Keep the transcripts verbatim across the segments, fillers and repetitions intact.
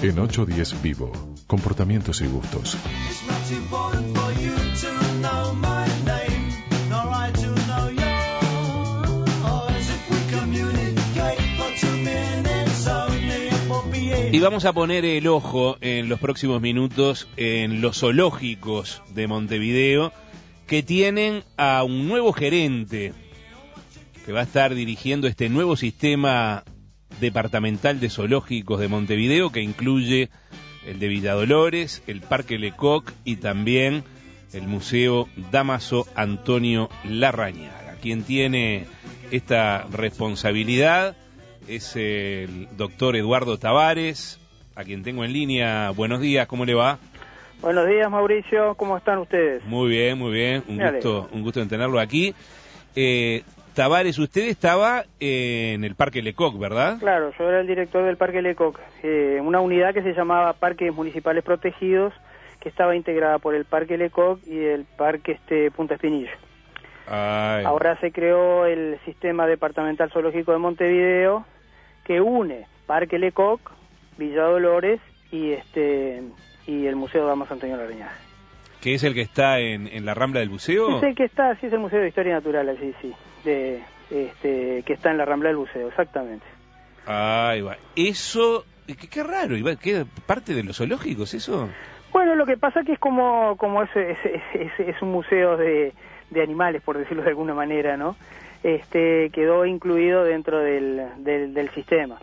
En ocho diez Vivo, comportamientos y gustos. Y vamos a poner el ojo en los próximos minutos en los zoológicos de Montevideo, que tienen a un nuevo gerente que va a estar dirigiendo este nuevo sistema departamental de zoológicos de Montevideo, que incluye el de Villa Dolores, el Parque Lecoq y también el Museo Dámaso Antonio Larrañaga. Quien tiene esta responsabilidad es el doctor Eduardo Tavares, a quien tengo en línea. Buenos días, ¿cómo le va? Buenos días, Mauricio, ¿cómo están ustedes? Muy bien, muy bien, un gusto, un gusto en tenerlo aquí. Eh, Tavares, usted estaba en el Parque Lecoq, ¿verdad? Claro, yo era el director del Parque Lecoq, eh, una unidad que se llamaba Parques Municipales Protegidos, que estaba integrada por el Parque Lecoq y el Parque este, Punta Espinillo. Ay. Ahora se creó el Sistema Departamental Zoológico de Montevideo, que une Parque Lecoq, Villa Dolores y este y el Museo Dámaso Antonio Larrañaga. ¿Qué es el que está en, en la Rambla del Buceo? Es el que está, sí, es el Museo de Historia Natural, sí, sí, de, este, que está en la Rambla del Buceo, exactamente. Ahí va. Eso, qué, qué raro, ¿qué parte de los zoológicos eso? Bueno, lo que pasa que es como, como es, es, es, es un museo de... de animales, por decirlo de alguna manera, ¿no? Este quedó incluido dentro del, del, del sistema.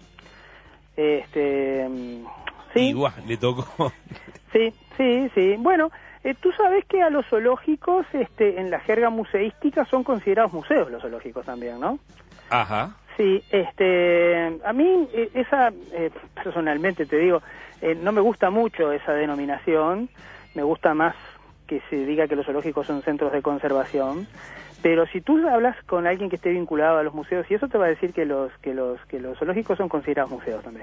Este, sí. Igual, le tocó. Sí, sí, sí. Bueno, eh, tú sabes que a los zoológicos, este, en la jerga museística son considerados museos los zoológicos también, ¿no? Ajá. Sí, este, a mí eh, esa, eh, personalmente te digo, eh, no me gusta mucho esa denominación, me gusta más que se diga que los zoológicos son centros de conservación, pero si tú hablas con alguien que esté vinculado a los museos, y eso te va a decir que los que los que los zoológicos son considerados museos también.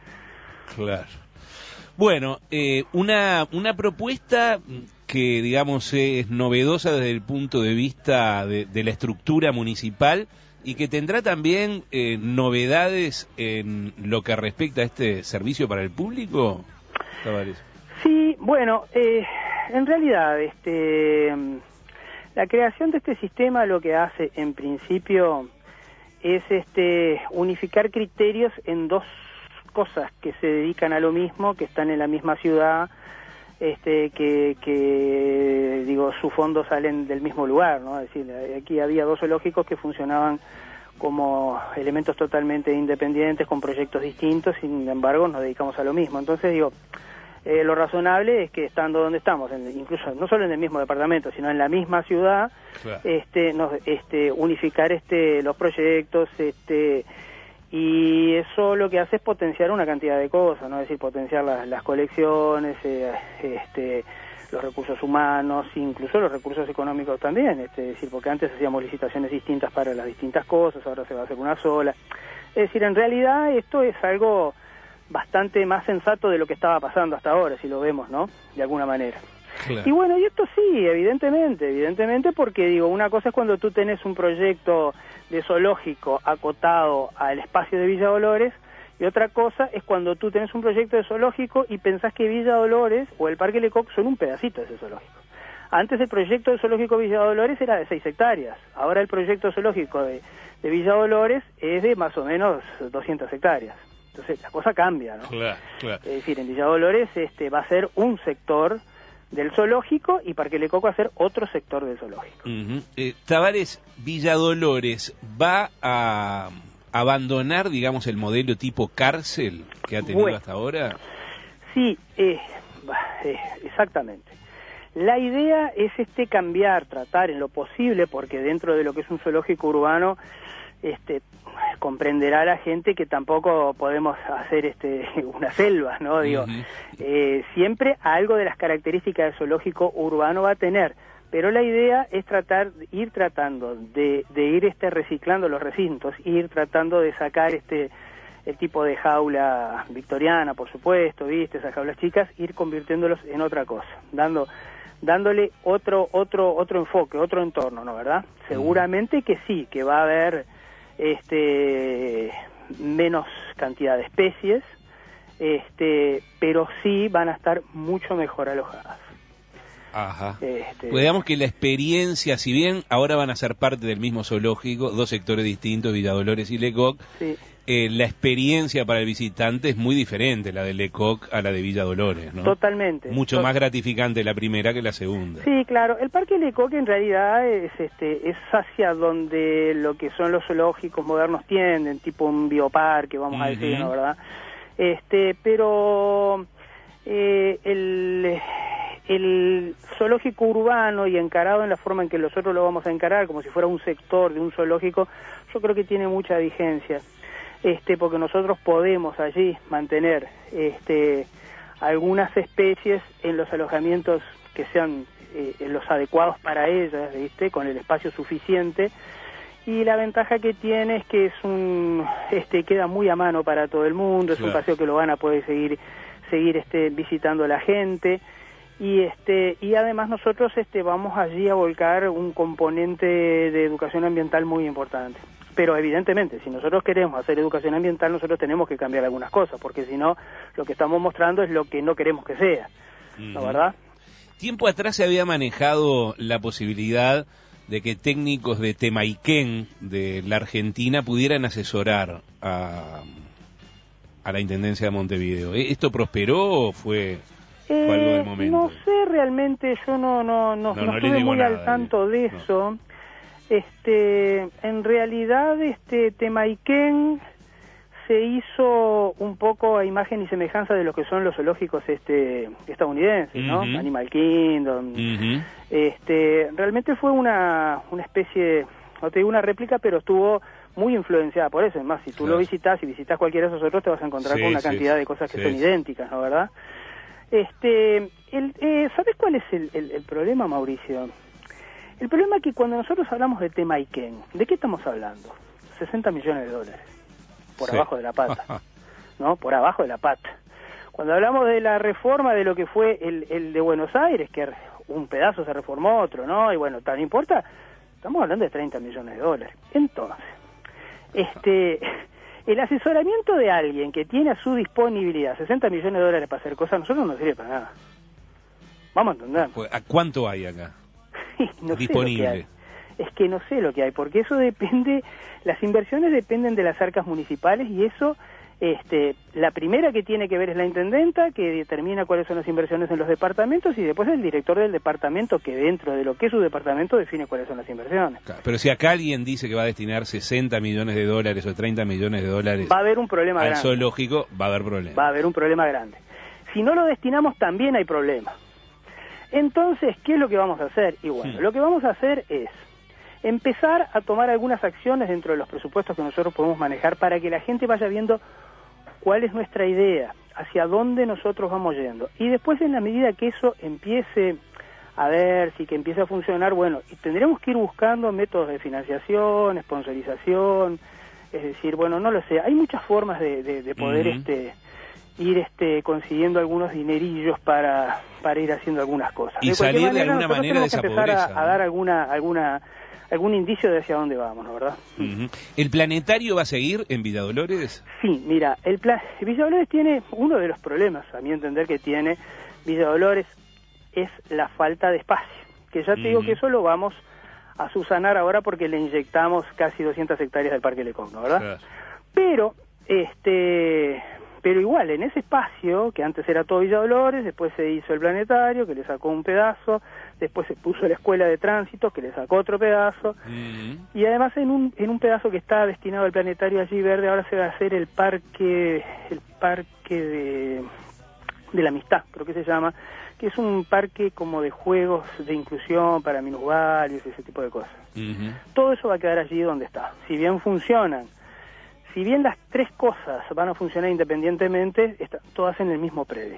Claro. Bueno, eh, una una propuesta que digamos es novedosa desde el punto de vista de, de la estructura municipal y que tendrá también eh, novedades en lo que respecta a este servicio para el público, Tavares. Sí, bueno, eh, en realidad, este, la creación de este sistema lo que hace, en principio, es este unificar criterios en dos cosas que se dedican a lo mismo, que están en la misma ciudad, este, que, que digo, sus fondos salen del mismo lugar, ¿no? Es decir, aquí había dos zoológicos que funcionaban como elementos totalmente independientes, con proyectos distintos, sin embargo, nos dedicamos a lo mismo. Entonces, digo, Eh, lo razonable es que estando donde estamos, en, incluso no solo en el mismo departamento, sino en la misma ciudad, claro. este, nos, este, unificar este, los proyectos, este, y eso lo que hace es potenciar una cantidad de cosas, ¿no? Es decir, potenciar las, las colecciones, eh, este, los recursos humanos, incluso los recursos económicos también, este, es decir, porque antes hacíamos licitaciones distintas para las distintas cosas, ahora se va a hacer una sola. Es decir, en realidad esto es algo bastante más sensato de lo que estaba pasando hasta ahora, si lo vemos, ¿no? De alguna manera. Claro. Y bueno, y esto sí, evidentemente, evidentemente porque, digo, una cosa es cuando tú tenés un proyecto de zoológico acotado al espacio de Villa Dolores, y otra cosa es cuando tú tenés un proyecto de zoológico y pensás que Villa Dolores o el Parque Lecoq son un pedacito de ese zoológico. Antes el proyecto de zoológico Villa Dolores era de seis hectáreas, ahora el proyecto zoológico de, de Villa Dolores es de más o menos doscientas hectáreas. Entonces la cosa cambia, ¿no? Claro, claro. Es decir, en Villa Dolores este, va a ser un sector del zoológico y Parque Lecoq va a ser otro sector del zoológico. Uh-huh. eh, Tavares, Villa Dolores va a abandonar, digamos, el modelo tipo cárcel que ha tenido bueno, hasta ahora. Sí, eh, eh, exactamente. La idea es este cambiar, tratar en lo posible, porque dentro de lo que es un zoológico urbano, este comprenderá la gente que tampoco podemos hacer este una selva, ¿no? Digo, uh-huh. eh, siempre algo de las características del zoológico urbano va a tener, pero la idea es tratar, ir tratando de, de ir este reciclando los recintos, ir tratando de sacar este el tipo de jaula victoriana, por supuesto, viste, esas jaulas chicas, ir convirtiéndolos en otra cosa, dando dándole otro otro otro enfoque, otro entorno, ¿no? ¿Verdad? Uh-huh. Seguramente que sí, que va a haber este menos cantidad de especies, este, pero sí van a estar mucho mejor alojadas. Ajá. Este... Pues digamos que la experiencia, si bien ahora van a ser parte del mismo zoológico, dos sectores distintos, Villa Dolores y Lecoq, sí. eh, la experiencia para el visitante es muy diferente, la de Lecoq a la de Villa Dolores, ¿no? Totalmente. Mucho Tot... más gratificante la primera que la segunda. Sí, claro. El Parque Lecoq en realidad es, este, es hacia donde lo que son los zoológicos modernos tienden, tipo un bioparque, vamos uh-huh. a decir, ¿no? ¿Verdad? Este, pero eh, el... el zoológico urbano y encarado en la forma en que nosotros lo vamos a encarar, como si fuera un sector de un zoológico, yo creo que tiene mucha vigencia, este, porque nosotros podemos allí mantener este, algunas especies en los alojamientos que sean eh, los adecuados para ellas, ¿viste? Con el espacio suficiente, y la ventaja que tiene es que es un, este, queda muy a mano para todo el mundo, es claro. un paseo que lo van a poder seguir, seguir este, visitando la gente. Y este y además nosotros este vamos allí a volcar un componente de educación ambiental muy importante. Pero evidentemente, si nosotros queremos hacer educación ambiental, nosotros tenemos que cambiar algunas cosas, porque si no, lo que estamos mostrando es lo que no queremos que sea, ¿no, verdad? Tiempo atrás se había manejado la posibilidad de que técnicos de Temaiken, de la Argentina, pudieran asesorar a, a la Intendencia de Montevideo. ¿Esto prosperó o fue...? Eh, algo del momento? No sé realmente, yo no no no, no, no estuve muy nada, al tanto de no. eso. Este, en realidad, este Temaiken se hizo un poco a imagen y semejanza de lo que son los zoológicos este estadounidenses, ¿no? Uh-huh. Animal Kingdom. Uh-huh. Este, realmente fue una una especie, no te digo una réplica, pero estuvo muy influenciada por eso. Es más, si tú claro. lo visitas y visitas cualquiera de esos otros, te vas a encontrar sí, con una sí, cantidad de cosas que sí. son idénticas, ¿no, verdad? Este, el, eh, ¿sabes cuál es el, el, el problema, Mauricio? El problema es que cuando nosotros hablamos de Temaiken, ¿de qué estamos hablando? sesenta millones de dólares, por sí. abajo de la pata, ¿no? Por abajo de la pata. Cuando hablamos de la reforma de lo que fue el, el de Buenos Aires, que un pedazo se reformó otro, ¿no? Y bueno, tal, no importa, estamos hablando de treinta millones de dólares. Entonces, este... el asesoramiento de alguien que tiene a su disponibilidad sesenta millones de dólares para hacer cosas, a nosotros no nos sirve para nada. Vamos a entender. ¿A cuánto hay acá? no disponible. Sé lo que hay. Es que no sé lo que hay, porque eso depende, las inversiones dependen de las arcas municipales y eso, este, la primera que tiene que ver es la intendenta, que determina cuáles son las inversiones en los departamentos, y después el director del departamento, que dentro de lo que es su departamento define cuáles son las inversiones. Claro, pero si acá alguien dice que va a destinar sesenta millones de dólares o treinta millones de dólares va a haber un problema al grande. zoológico, va a haber problema. Va a haber un problema grande. Si no lo destinamos, también hay problema. Entonces, ¿qué es lo que vamos a hacer? Y bueno, hmm. lo que vamos a hacer es empezar a tomar algunas acciones dentro de los presupuestos que nosotros podemos manejar para que la gente vaya viendo cuál es nuestra idea, hacia dónde nosotros vamos yendo. Y después, en la medida que eso empiece a ver, si que empiece a funcionar, bueno, y tendremos que ir buscando métodos de financiación, sponsorización, es decir, bueno, no lo sé, hay muchas formas de, de, de poder uh-huh. este ir este consiguiendo algunos dinerillos para para ir haciendo algunas cosas. Y de salir manera, de alguna manera de esa pobreza. pobreza. A, ¿no? a dar alguna alguna algún indicio de hacia dónde vamos, ¿no, verdad? Uh-huh. ¿El planetario va a seguir en Villa Dolores? Sí, mira, el plan Villa Dolores tiene uno de los problemas, a mi entender, que tiene Villa Dolores es la falta de espacio, que ya te uh-huh. digo que eso lo vamos a subsanar ahora porque le inyectamos casi doscientas hectáreas del Parque Lecoq, ¿no, verdad? Claro. Pero, este... Pero igual, en ese espacio, que antes era todo Villa Dolores, después se hizo el planetario, que le sacó un pedazo, después se puso la escuela de tránsito, que le sacó otro pedazo, mm. y además en un en un pedazo que está destinado al planetario allí verde, ahora se va a hacer el parque, el parque de, de la amistad, creo que se llama, que es un parque como de juegos de inclusión para minusválidos y ese tipo de cosas. Mm-hmm. Todo eso va a quedar allí donde está. Si bien funcionan, Si bien las tres cosas van a funcionar independientemente, están todas en el mismo predio.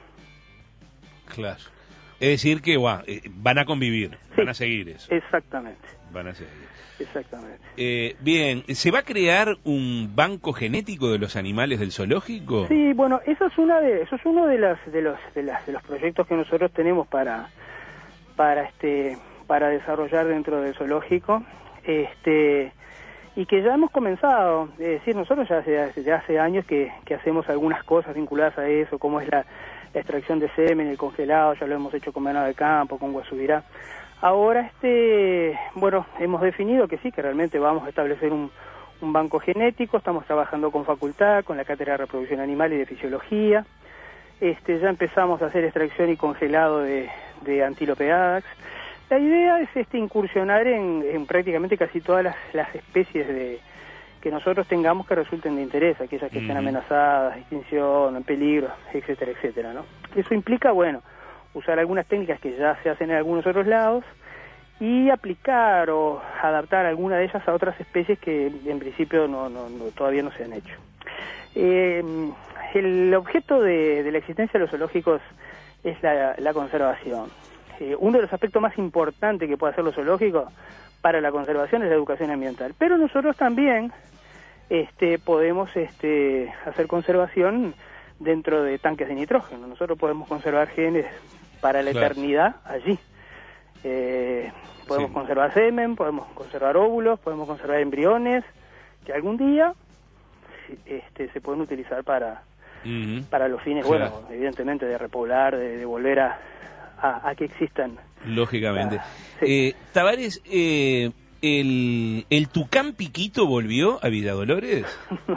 Claro. Es decir que bueno, van a convivir, sí, van a seguir eso. Exactamente. Van a seguir. Exactamente. Eh, bien, ¿se va a crear un banco genético de los animales del zoológico? Sí, bueno, eso es una de, eso es uno de las de los de las de los proyectos que nosotros tenemos para para este para desarrollar dentro del zoológico. Este y que ya hemos comenzado, es decir, nosotros ya hace, hace, ya hace años que, que hacemos algunas cosas vinculadas a eso, como es la, la extracción de semen, el congelado, ya lo hemos hecho con venado de campo, con guasubirá. Ahora, este, bueno, hemos definido que sí, que realmente vamos a establecer un, un banco genético, estamos trabajando con facultad, con la Cátedra de Reproducción Animal y de Fisiología, este, ya empezamos a hacer extracción y congelado de, de Antílope Adax. La idea es este incursionar en, en prácticamente casi todas las, las especies de que nosotros tengamos que resulten de interés, aquellas que uh-huh. estén amenazadas, extinción, en peligro, etcétera, etcétera, ¿no? Eso implica, bueno, usar algunas técnicas que ya se hacen en algunos otros lados y aplicar o adaptar alguna de ellas a otras especies que en principio no, no, no todavía no se han hecho. Eh, el objeto de, de la existencia de los zoológicos es la, la conservación. Eh, uno de los aspectos más importantes que puede hacer los zoológicos para la conservación es la educación ambiental, pero nosotros también este, podemos este, hacer conservación dentro de tanques de nitrógeno. Nosotros podemos conservar genes para la claro. eternidad allí. Eh, podemos sí. conservar semen, podemos conservar óvulos, podemos conservar embriones que algún día este, se pueden utilizar para, uh-huh. para los fines, claro. bueno, evidentemente de repoblar, de, de volver a, a, a que existan. Lógicamente. Ah, sí. eh, Tavares, eh, el, ¿el tucán Piquito volvió a Villa Dolores?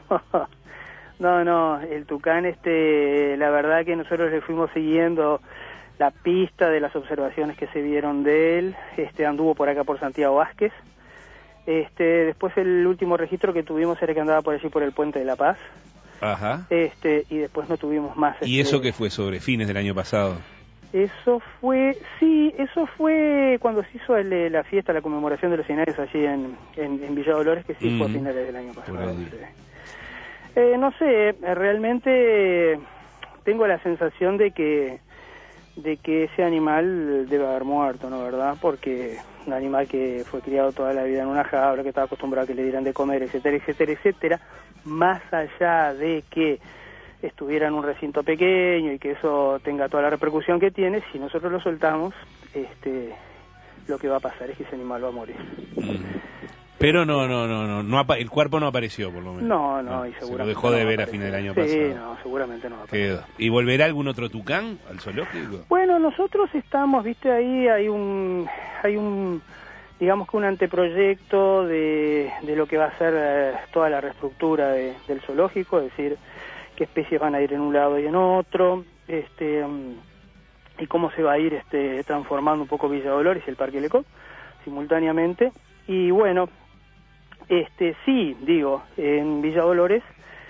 No, no, el tucán, este, la verdad que nosotros le fuimos siguiendo la pista de las observaciones que se vieron de él, este, anduvo por acá por Santiago Vázquez, este, después el último registro que tuvimos era que andaba por allí por el Puente de la Paz, ajá, este, y después no tuvimos más. ¿Y este, eso qué fue sobre fines del año pasado? Eso fue, sí, eso fue cuando se hizo el, la fiesta, la conmemoración de los cien años allí en, en, en Villa Dolores, que sí mm. fue a finales del año pasado. Sí. Eh, no sé, realmente tengo la sensación de que de que ese animal debe haber muerto, ¿no? ¿Verdad? Porque un animal que fue criado toda la vida en una jaula, que estaba acostumbrado a que le dieran de comer, etcétera, etcétera, etcétera, más allá de que estuviera en un recinto pequeño y que eso tenga toda la repercusión que tiene, si nosotros lo soltamos, este, lo que va a pasar es que ese animal va a morir. Mm. Pero no, no, no, no, no el cuerpo no apareció, por lo menos. No, no, y seguramente se lo dejó de no ver a fin del año sí, pasado. Sí, no, seguramente no va a Quedó. ¿Y volverá algún otro tucán al zoológico? Bueno, nosotros estamos, viste, ahí hay un, hay un, digamos que un anteproyecto de, de lo que va a ser eh, toda la reestructura de, del zoológico, es decir, qué especies van a ir en un lado y en otro, este, um, y cómo se va a ir este, transformando un poco Villa Dolores y el Parque Lecoq simultáneamente. Y bueno, este sí, digo, en Villa Dolores,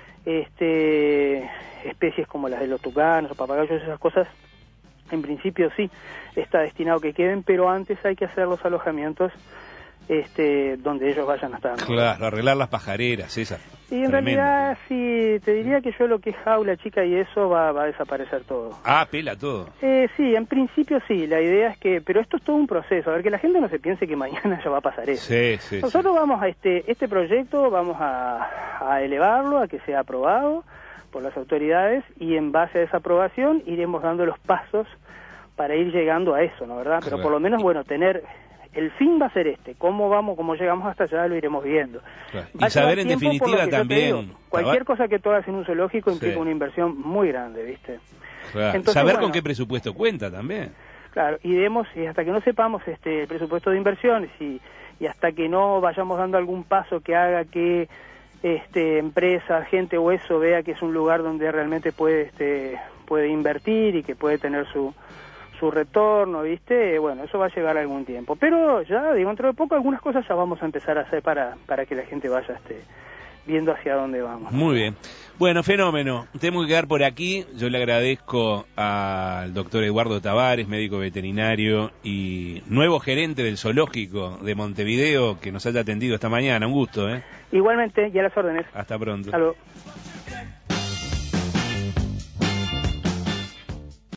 este, especies como las de los tucanos o papagayos, esas cosas, en principio sí, está destinado que queden, pero antes hay que hacer los alojamientos este, donde ellos vayan a estar, ¿no? Claro, arreglar las pajareras, esas. Y en tremendo. Realidad sí, te diría que yo lo que es jaula chica y eso va, va a desaparecer todo. Ah, pela todo. Eh, sí, en principio sí, la idea es que, pero esto es todo un proceso, a ver que la gente no se piense que mañana ya va a pasar eso. Sí, sí, Nosotros sí. vamos a este, este proyecto, vamos a, a elevarlo, a que sea aprobado por las autoridades y en base a esa aprobación iremos dando los pasos para ir llegando a eso, ¿no? ¿Verdad? Pero por lo menos, bueno, tener... El fin va a ser este, cómo vamos, cómo llegamos hasta allá lo iremos viendo. Claro. Y saber en definitiva también... Digo, cualquier cosa que tú hagas en un zoológico implica sí. una inversión muy grande, ¿viste? Claro. Entonces, saber bueno, con qué presupuesto cuenta también. Claro, y demos, y hasta que no sepamos este el presupuesto de inversiones y, y hasta que no vayamos dando algún paso que haga que este empresa, gente o eso vea que es un lugar donde realmente puede este puede invertir y que puede tener su su retorno, ¿viste? Bueno, eso va a llevar algún tiempo. Pero ya, digo, dentro de poco algunas cosas ya vamos a empezar a hacer para, para que la gente vaya este, viendo hacia dónde vamos. Muy bien. Bueno, fenómeno. Tenemos que quedar por aquí. Yo le agradezco al doctor Eduardo Tavares, médico veterinario y nuevo gerente del zoológico de Montevideo, que nos haya atendido esta mañana. Un gusto, ¿eh? Igualmente, y a las órdenes. Hasta pronto. Hasta luego.